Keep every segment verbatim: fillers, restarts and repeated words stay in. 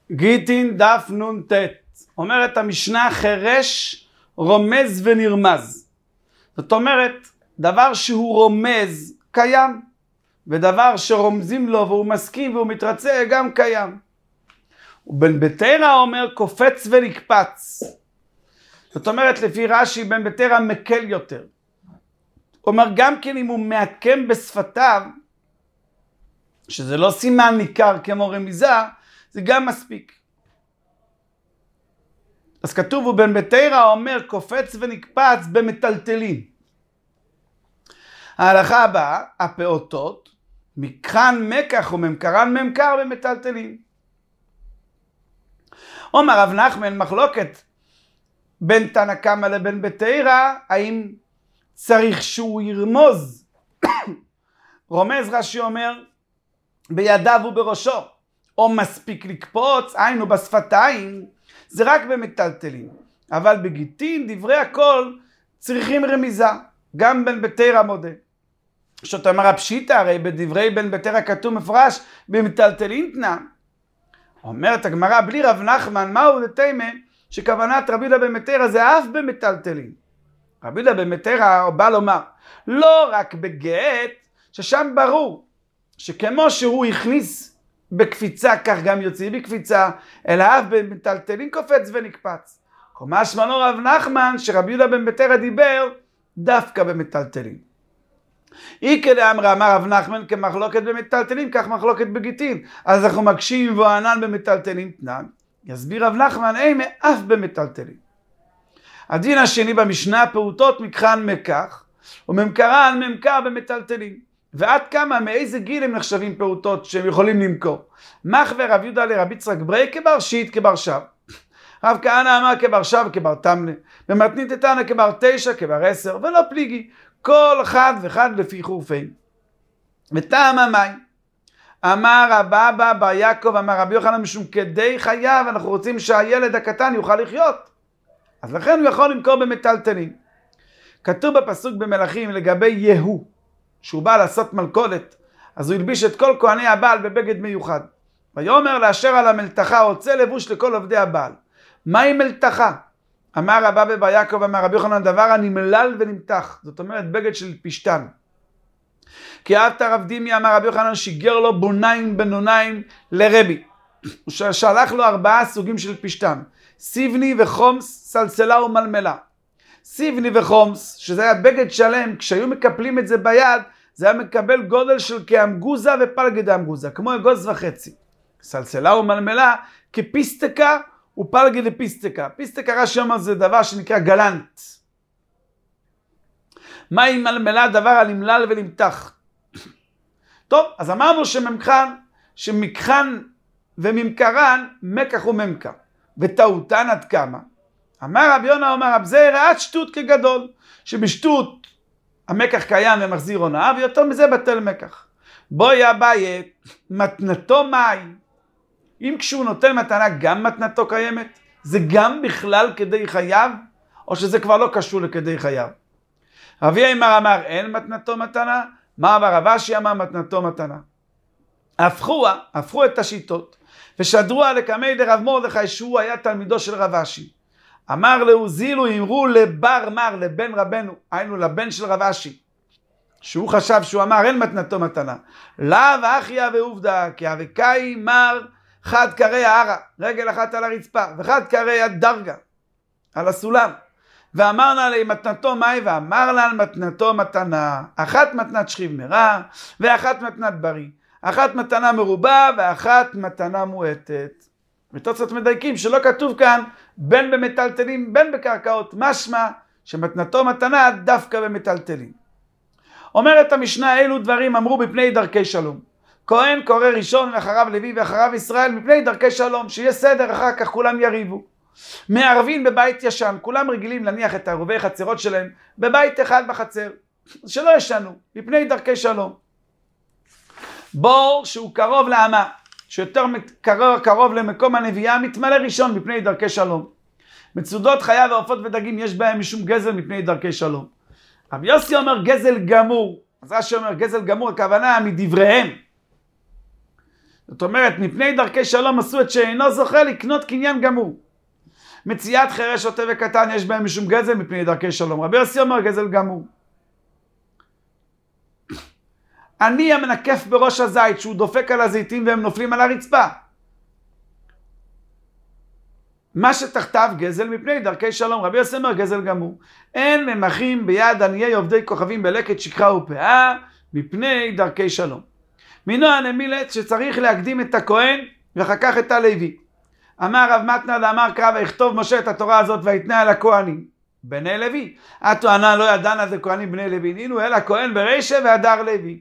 גיטין דף נון תת. אומרת המשנה חירש רומז ונרמז. זאת אומרת, דבר שהוא רומז קיים, ודבר שרומזים לו והוא מסכים והוא מתרצה גם קיים. ובן בתרא אומר קופץ ונקפץ. זאת אומרת, לפי רש"י בן בתרא מקל יותר. הוא אומר גם כן אם הוא מעקם בשפתיו, שזה לא סימן ניכר כמו רמיזה, זה גם מספיק. אז כתוב ובן בתרא אומר קופץ ונקפץ במטלטלים. ההלכה הבאה, הפעוטות, מקרן מקח וממקרן ממקר במטלטלים. אומר רב נחמן מחלוקת בין תנא קמא לבין בתרא, האם צריך שהוא ירמוז? רומז רש"י אומר בידיו ובראשו, או מספיק לקפוץ, היינו בשפתיים, זה רק במטלטלים. אבל בגיטין, דברי הכל, צריכים רמיזה. גם בן בתרא מודה. זאת אומרת הפשיטה, הרי בדברי בן בתרא כתוב מפרש, במטלטלים תנא. אומרת הגמרא, בלי רב נחמן, מהו דתימה, שכוונת רבי יהודה בן בתרא זה אף במטלטלים. רבי יהודה בן בתרא בא לומר, לא רק בגט, ששם ברור, שכמו שהוא הכניס בקפיצה, כך גם יוציא בקפיצה, אלא אף במטלטלים קופץ ונקפץ. כלומר שמענו רב נחמן, שרבי יהודה בן בתרא דיבר, דווקא במטלטלים. אי כדי אמרה, אמר רב נחמן, כמחלוקת במטלטלים, כך מחלוקת בגיטין. אז אנחנו מקשים וענן במטלטלים תנן. יסביר רב נחמן, אימה אף במטלטלים. הדין השני במשנה, פעוטות מקרן מקח, וממקרן ממקר במטלטלים. ועד כמה, מאיזה גיל הם נחשבים פעוטות שהם יכולים למכור? מחווה רב יהודה לרבי יצחק ברי כבר שיט כבר שב. רב כהנא אמר כבר שב כבר תמנה. ומתנית תנא כבר תשע כבר עשר, ולא פליגי. כל אחד ואחד לפי חורפים. וטעם המים. אמר רבא אבא בר יעקב, אמר רבי יוחנן, משום כדי חייו, אנחנו רוצים שהילד הקטן יוכל לחיות. אז לכן הוא יכול למכור במטלטלים. כתוב בפסוק במלכים לגבי יהוא, שהוא בא לעשות מלכודת, אז הוא ילביש את כל כהני הבעל בבגד מיוחד. ויאמר לאשר על המלתחה, רוצה לבוש לכל עובדי הבעל. מהי מלתחה? אמר רבא אבא בר יעקב, אמר רבי יוחנן, דבר הנמלל ונמתח. זאת אומרת בגד של פשטן. כי אהבת רב דימי, אמר רבי יוחנן, שיגר לו בוניים בנוניים לרבי. הוא שלח לו ארבעה סוגים של פשטן. סיבני וחומס, סלסלה ומלמלה. סיבני וחומס, שזה היה בגד שלם, כשהיו מקפלים את זה ביד, זה היה מקבל גודל של כאמגוזה ופלגד אמגוזה, כמו אגוז וחצי. סלסלה ומלמלה, כפיסטקה ופלגד לפיסטקה. פיסטקה רש"י אומר זה דבר שנקרא גלנט. מהי מלמלה? דבר הנמלל ונמתח. טוב, אז אמרנו שממכרן, שמקחן וממכרן, מקח וממכר. וטעותן עד כמה? אמר רבי יונה, אומר רב זעיר, עד שטות כגדול, שבשטות המקח קיים ומחזיר הונאה, ויותר מזה בטל מקח. בואי אביי, מתנתו מהי? אם כשהוא נותן מתנה גם מתנתו קיימת, זה גם בכלל כדי חייו, או שזה כבר לא קשור לכדי חייו? רבי יאמר אמר, אין מתנתו מתנה, מה אמר רב אשי אמר מתנתו מתנה. הפכו, הפכו את השיטות, ושדרו לקמי דרב מרדכי, שהוא היה תלמידו של רב אשי. אמר להוזילו, אמרו לבר מר, לבן רבנו, היינו לבן של רב אשי, שהוא חשב, שהוא אמר, אין מתנתו מתנה. לאו אחיה ועובדה, כי אבקאי מר חד קרי הערה, רגל אחת על הרצפה, וחד קרי הדרגה, על הסולם. ואמרנה לי מתנתו מהי, ואמר לה מתנתו מתנה, אחת מתנת שכיב מרע, ואחת מתנת בריא, אחת מתנה מרובה, ואחת מתנה מועטת. ותוצאות מדייקים שלא כתוב כאן, בין במטלטלים, בין בקרקעות, משמע שמתנתו מתנה דווקא במטלטלים. אומרת המשנה, אילו דברים אמרו בפני דרכי שלום. כהן קורא ראשון, ואחריו לוי, ואחריו ישראל, מפני דרכי שלום, שיהיה סדר, אחר כך כולם יריבו. מערבים בבית ישן, כולם רגילים להניח את ערובי חצרות שלהם בבית אחד בחצר, שלא ישנו, מפני דרכי שלום. בור שהוא קרוב לאמה, שיותר קרוב, קרוב למקום הנביאה, מתמלא ראשון מפני דרכי שלום. מצודות חיה ועופות ודגים יש בהם משום גזל מפני דרכי שלום. רבי יוסי אומר גזל גמור, אז רש"י אומר גזל גמור, הכוונה מדבריהם. זאת אומרת, מפני דרכי שלום עשו את שאינו זוכה לקנות קניין גמור. מציאת חירש, שוטה וקטן יש בהם משום גזל מפני דרכי שלום. רבי יוסי אומר גזל גמור. אני המנקף בראש הזית שהוא דופק על הזיתים והם נופלים על הרצפה. מה שתחתיו גזל מפני דרכי שלום. רבי יוסי אומר גזל גמור. אין ממחים ביד עניי עובדי כוכבים בלקט שכחה ופאה מפני דרכי שלום. מינו הנמילת שצריך להקדים את הכהן ואחר כך את הלוי. אמר רב מתנה ואמר קרא ויכתוב משה את התורה הזאת ויתנה על הכהנים בני לוי. הטוענה לא ידענה זה כהנים בני לוי נינו אלא כהן ברישה והדר לוי.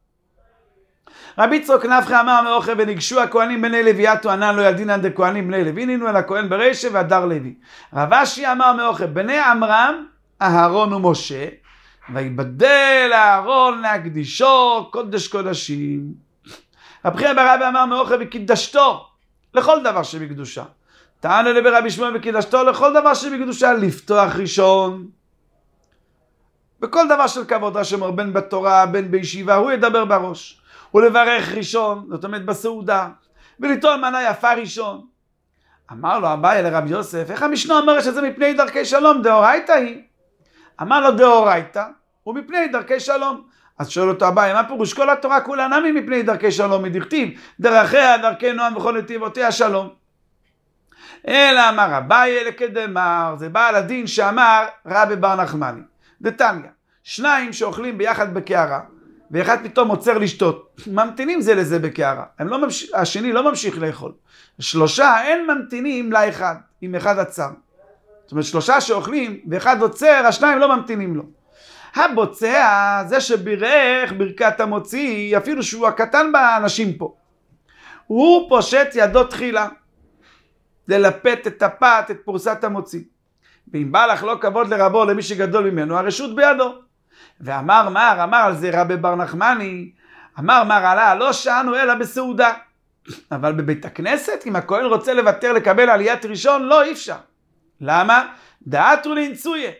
רבי יצחק נפחא אמר מאוכל וניגשו הכהנים בני לוי. הטוענה לא ידענה זה כהנים בני לוי נינו אלא כהן ברישה והדר לוי. רב אשי אמר מאוכל בני עמרם אהרון ומשה ויבדל אהרון להקדישו קודש קודשים. רב חייא בר אבא אמר מאוכל וקידשתו לכל דבר שבקדושה. טען אלה ברבי שמואל וקידשתו לכל דבר שבקדושה לפתוח ראשון. בכל דבר של כבוד השם בין בתורה בין בישיבה הוא ידבר בראש. ולברך ראשון, זאת אומרת בסעודה. ולטעון מנה יפה ראשון. אמר לו אביי לרב יוסף, איך המשנה אומרת שזה מפני דרכי שלום? דאורייתא היא. אמר לו דאורייתא ומפני דרכי שלום. אז שואל אותו אביי, מה פירוש? כל התורה כולה נמי מפני דרכי שלום, מדכתיב דרכיה דרכי נועם וכל נתיבותיה שלום. אלא אמר אביי לקדמר, זה בעל הדין שאמר רבי בר נחמני. דתניא, שניים שאוכלים ביחד בקערה, ואחד פתאום עוצר לשתות, ממתינים זה לזה בקערה, הם לא ממש... השני לא ממשיך לאכול. שלושה אין ממתינים לאחד, אם אחד עצר. זאת אומרת שלושה שאוכלים ואחד עוצר, השניים לא ממתינים לו. הבוצע, זה שבירך ברכת המוציא, אפילו שהוא הקטן באנשים פה, הוא פושט ידו תחילה, ללפת את הפת, את פורסת המוציא. ואם בא לך לא כבוד לרבו, למי שגדול ממנו, הרשות בידו. ואמר מר, אמר על זה רבי בר נחמני, אמר מר עלה, לא שענו אלא בסעודה. אבל בבית הכנסת, אם הכהן רוצה לוותר לקבל עליית ראשון, לא, אי אפשר. למה? דעתו לנצויה.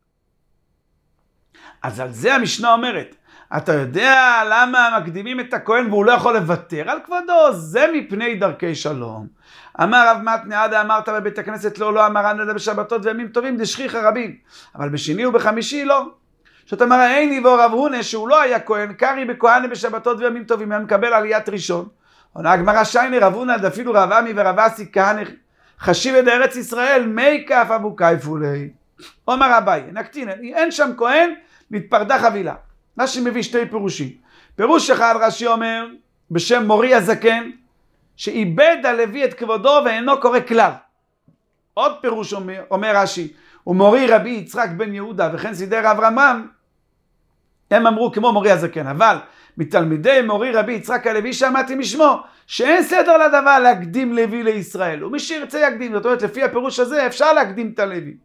אז על זה המשנה אומרת, אתה יודע למה מקדימים את הכהן והוא לא יכול לוותר על כבודו? זה מפני דרכי שלום. אמר רב מתנה עדה אמרת בבית הכנסת לא, לא אמרן אלא בשבתות וימים טובים דשכיחא רבים. אבל בשני ובחמישי לא. זאת אומרת, איני ורב הונא שהוא לא היה כהן, קרי בכהנה בשבתות וימים טובים, היה מקבל עליית ראשון. עונה הגמרא שייני רב הונא דאפילו רב עמי ורב אסי כהנא חשיב את ארץ ישראל מי כף אבו כיפו לי. אומר אביי, נקטין, אין שם כהן, מתפרדה חבילה. מה שמביא שתי פירושים. פירוש אחד רש"י אומר, בשם מורי הזקן, שאיבד הלוי את כבודו ואינו קורא כלל. עוד פירוש אומר, אומר רש"י, ומורי רבי יצחק בן יהודה וכן סידר רב רמב"ם, הם אמרו כמו מורי הזקן, אבל מתלמידי מורי רבי יצחק הלוי שמעתי משמו, שאין סדר לדבר להקדים לוי לישראל, ומי שירצה יקדים, זאת אומרת לפי הפירוש הזה אפשר להקדים את הלוי.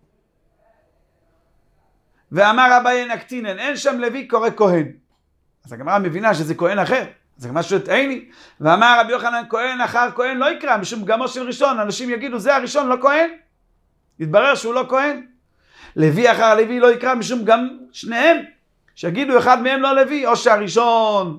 ואמר אביי נקטינן, אין שם לוי קורא כהן. אז הגמרא מבינה שזה כהן אחר. אז הגמרא שואלת איני. ואמר רבי יוחנן כהן אחר כהן לא יקרא, משום גמו של ראשון. אנשים יגידו זה הראשון לא כהן. יתברר שהוא לא כהן. לוי אחר לוי לא יקרא, משום גם שניהם. שיגידו אחד מהם לא לוי. או שהראשון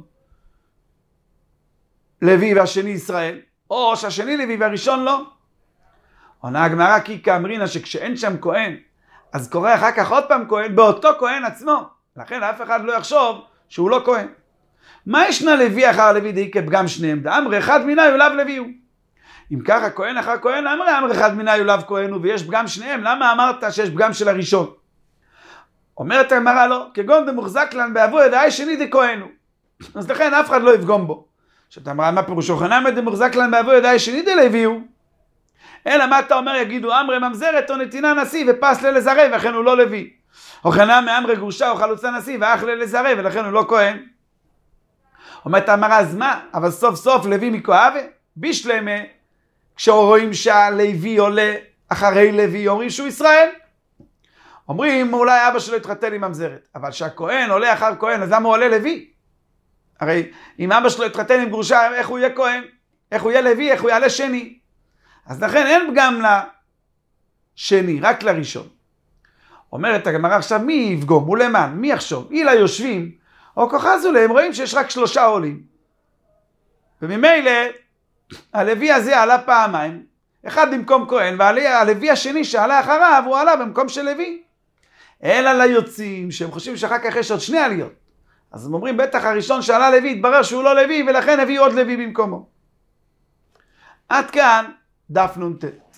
לוי והשני ישראל. או שהשני לוי והראשון לא. עונה הגמרא כי כאמרינה שכשאין שם כהן, אז קורא אחר כך עוד פעם כהן, באותו כהן עצמו. לכן אף אחד לא יחשוב שהוא לא כהן. מה ישנה לוי אחר לוי די כפגם שניהם? דאמר אחד מינה יולב לוי הוא. אם ככה כהן אחר כהן, אמר אמר אחד מינה יולב כהן הוא, ויש פגם שניהם, למה אמרת שיש פגם של הראשון? אומרת הגמרא לא, כגון דמוחזק לן באבו ידעי שני די כהן הוא. אז לכן אף אחד לא יפגום בו. שאתה אמרה מה פירושו חנם דמוחזק לן באבו ידעי שני די לוי הוא. אלא מה אתה אומר, יגידו אמרי ממזרת או נתינה נשיא ופס ללזרב ולכן הוא לא לוי. או חנם מאמרי גרושה או חלוצה נשיא ואח ללזרב ולכן הוא לא כהן. אומרת אמרה אז מה? אבל סוף סוף לוי מכואבה? בישלמה, כשרואים שהלוי עולה אחרי לוי אומרים שהוא ישראל. אומרים אולי אבא שלו התחתן עם ממזרת, אבל שהכהן עולה אחר כהן אז למה הוא עולה לוי? הרי אם אבא שלו התחתן עם גרושה איך הוא יהיה כהן? איך הוא יהיה לוי? איך הוא יעלה שני? אז לכן אין פגם לשני, רק לראשון. אומרת הגמרא עכשיו, מי יפגום? ולמען, מי יחשוב? אילה יושבים, או כוחזו להם, רואים שיש רק שלושה עולים. וממילא, הלוי הזה עלה פעמיים, אחד במקום כהן, והלוי השני שעלה אחריו, הוא עלה במקום של לוי. אלא ליוצאים, שהם חושבים שאחר כך יש עוד שני עליות. אז הם אומרים, בטח הראשון שעלה לוי, התברר שהוא לא לוי, ולכן הביאו עוד לוי במקומו. עד כאן דף נ"ט.